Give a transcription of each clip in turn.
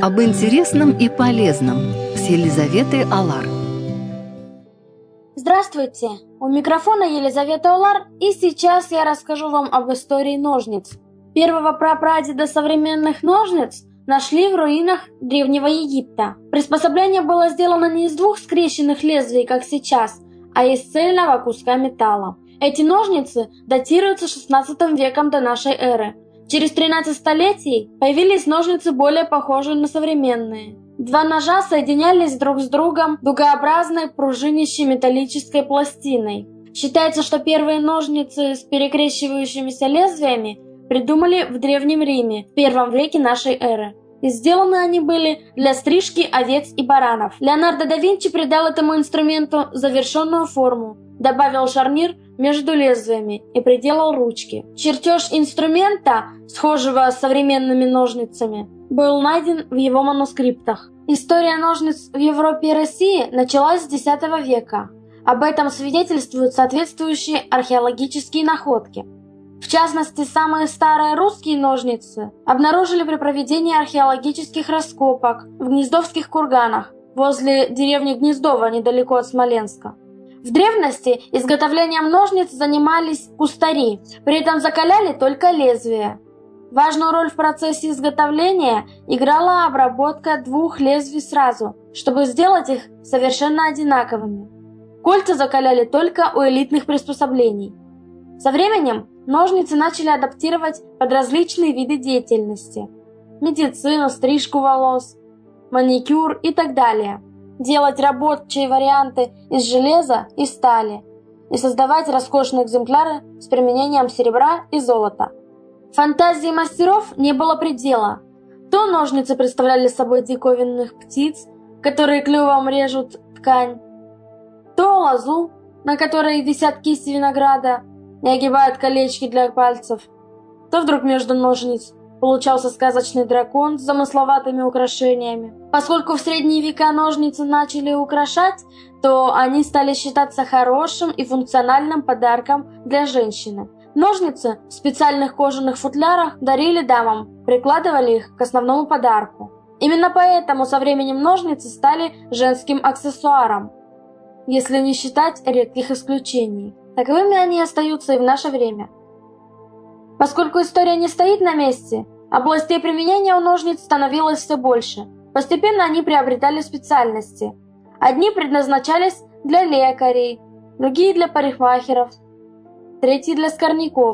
Об интересном и полезном с Елизаветой Алар. Здравствуйте! У микрофона Елизавета Алар, и сейчас я расскажу вам об истории ножниц. Первого прапрадеда современных ножниц нашли в руинах Древнего Египта. Приспособление было сделано не из двух скрещенных лезвий, как сейчас, а из цельного куска металла. Эти ножницы датируются XVI веком до нашей эры. Через 13 столетий появились ножницы, более похожие на современные. Два ножа соединялись друг с другом дугообразной пружинящей металлической пластиной. Считается, что первые ножницы с перекрещивающимися лезвиями придумали в Древнем Риме в I веке нашей эры. И сделаны они были для стрижки овец и баранов. Леонардо да Винчи придал этому инструменту завершенную форму, добавил шарнир между лезвиями и приделал ручки. Чертеж инструмента, схожего с современными ножницами, был найден в его манускриптах. История ножниц в Европе и России началась с X века. Об этом свидетельствуют соответствующие археологические находки. В частности, самые старые русские ножницы обнаружили при проведении археологических раскопок в Гнездовских курганах возле деревни Гнездово, недалеко от Смоленска. В древности изготовлением ножниц занимались кустари, при этом закаляли только лезвия. Важную роль в процессе изготовления играла обработка двух лезвий сразу, чтобы сделать их совершенно одинаковыми. Кольца закаляли только у элитных приспособлений. Со временем ножницы начали адаптировать под различные виды деятельности – медицину, стрижку волос, маникюр и так далее. Делать рабочие варианты из железа и стали и создавать роскошные экземпляры с применением серебра и золота. Фантазии мастеров не было предела. То ножницы представляли собой диковинных птиц, которые клювом режут ткань, то лозу, на которой висят кисти винограда и огибают колечки для пальцев, то вдруг между ножниц получался сказочный дракон с замысловатыми украшениями. Поскольку в средние века ножницы начали украшать, то они стали считаться хорошим и функциональным подарком для женщины. Ножницы в специальных кожаных футлярах дарили дамам, прикладывали их к основному подарку. Именно поэтому со временем ножницы стали женским аксессуаром, если не считать редких исключений. Таковыми они остаются и в наше время. Поскольку история не стоит на месте, областей применения у ножниц становилось все больше. Постепенно они приобретали специальности. Одни предназначались для лекарей, другие для парикмахеров, третьи для скорняков.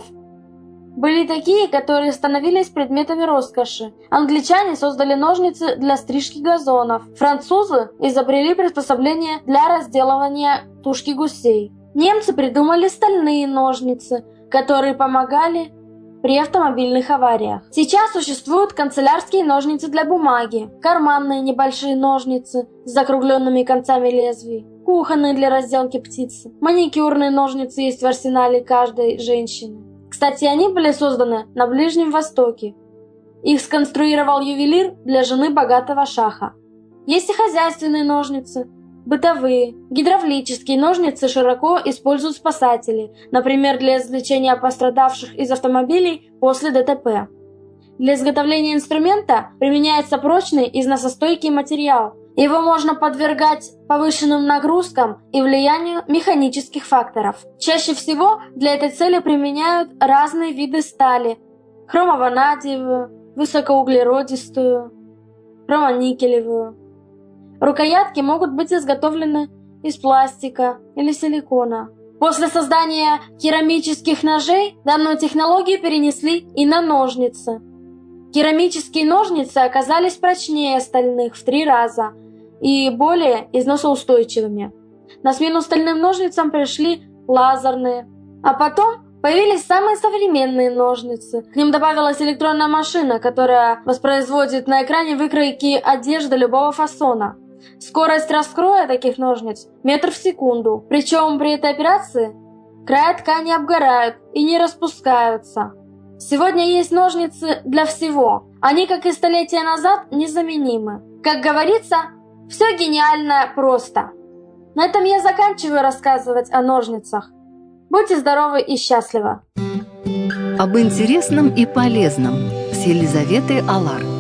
Были такие, которые становились предметами роскоши. Англичане создали ножницы для стрижки газонов. Французы изобрели приспособление для разделывания тушки гусей. Немцы придумали стальные ножницы, которые помогали при автомобильных авариях. Сейчас существуют канцелярские ножницы для бумаги, карманные небольшие ножницы с закругленными концами лезвий, кухонные для разделки птицы, маникюрные ножницы есть в арсенале каждой женщины. Кстати, они были созданы на Ближнем Востоке. Их сконструировал ювелир для жены богатого шаха. Есть и хозяйственные ножницы, бытовые. Гидравлические ножницы широко используют спасатели, например, для извлечения пострадавших из автомобилей после ДТП. Для изготовления инструмента применяется прочный износостойкий материал. Его можно подвергать повышенным нагрузкам и влиянию механических факторов. Чаще всего для этой цели применяют разные виды стали: хромованадиевую, высокоуглеродистую, хромоникелевую. Рукоятки могут быть изготовлены из пластика или силикона. После создания керамических ножей данную технологию перенесли и на ножницы. Керамические ножницы оказались прочнее стальных в 3 раза и более износоустойчивыми. На смену стальным ножницам пришли лазерные, а потом появились самые современные ножницы. К ним добавилась электронная машина, которая воспроизводит на экране выкройки одежды любого фасона. Скорость раскроя таких ножниц – метр в секунду. Причем при этой операции края ткани обгорают и не распускаются. Сегодня есть ножницы для всего. Они, как и столетия назад, незаменимы. Как говорится, все гениально просто. На этом я заканчиваю рассказывать о ножницах. Будьте здоровы и счастливы! Об интересном и полезном с Елизаветой Алар.